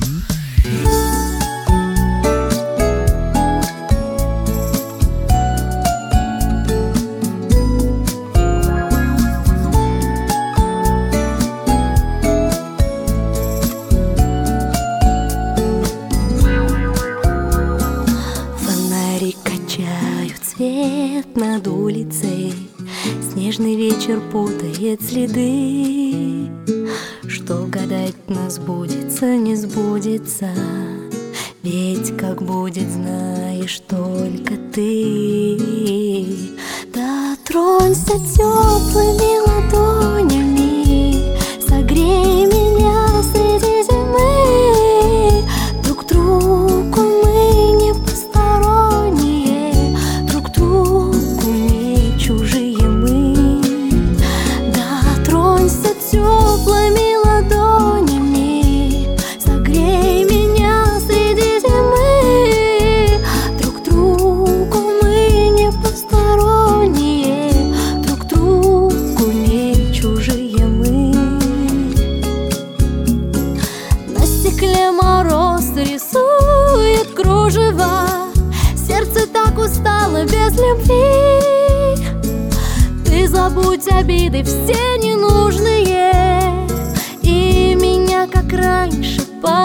Свет над улицей, снежный вечер путает следы. Что гадать нас сбудется, не сбудется, ведь как будет, знаешь только ты. Дотронься теплыми ладонями, согрей меня среди зимы. Друг другу мы не посторонние, друг другу не чужие мы. Дотронься теплыми ладонями, согрей меня среди зимы. Друг другу мы не посторонние, друг другу не чужие мы. На стекле мороз рисует кружево, сердце так устало без любви. Ты забудь обиды все ненужные и меня, как раньше,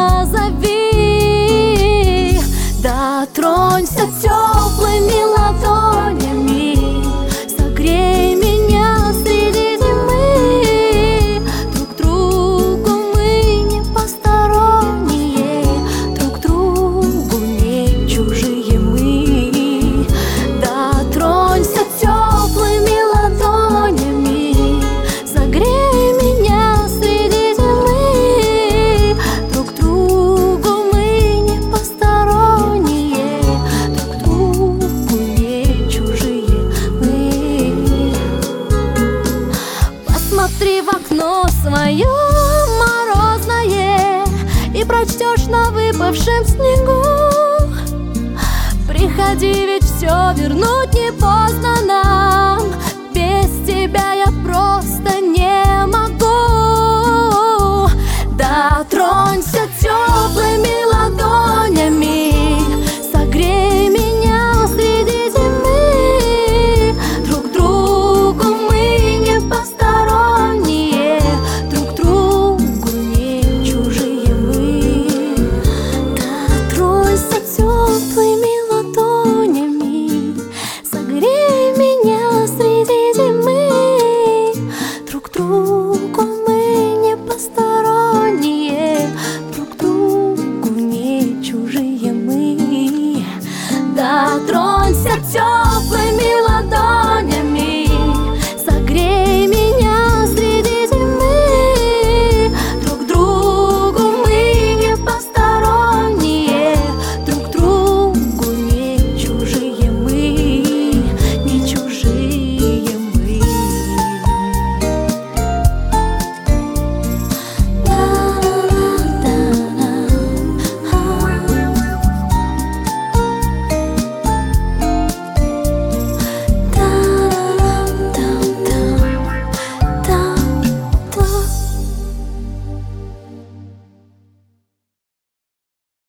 позови. Дотронься теплыми ладонями, согрей меня среди зимы. Друг другу мы не посторонние, друг другу не чужие мы. Дотронься теплыми ладонями, согрей меня среди зимы. Друг другу мы не посторонние, друг другу не чужие мы. Посмотри в окно свое морозное и прочтешь на выпавшем снегу. Приходи, ведь все вернуть не поздно.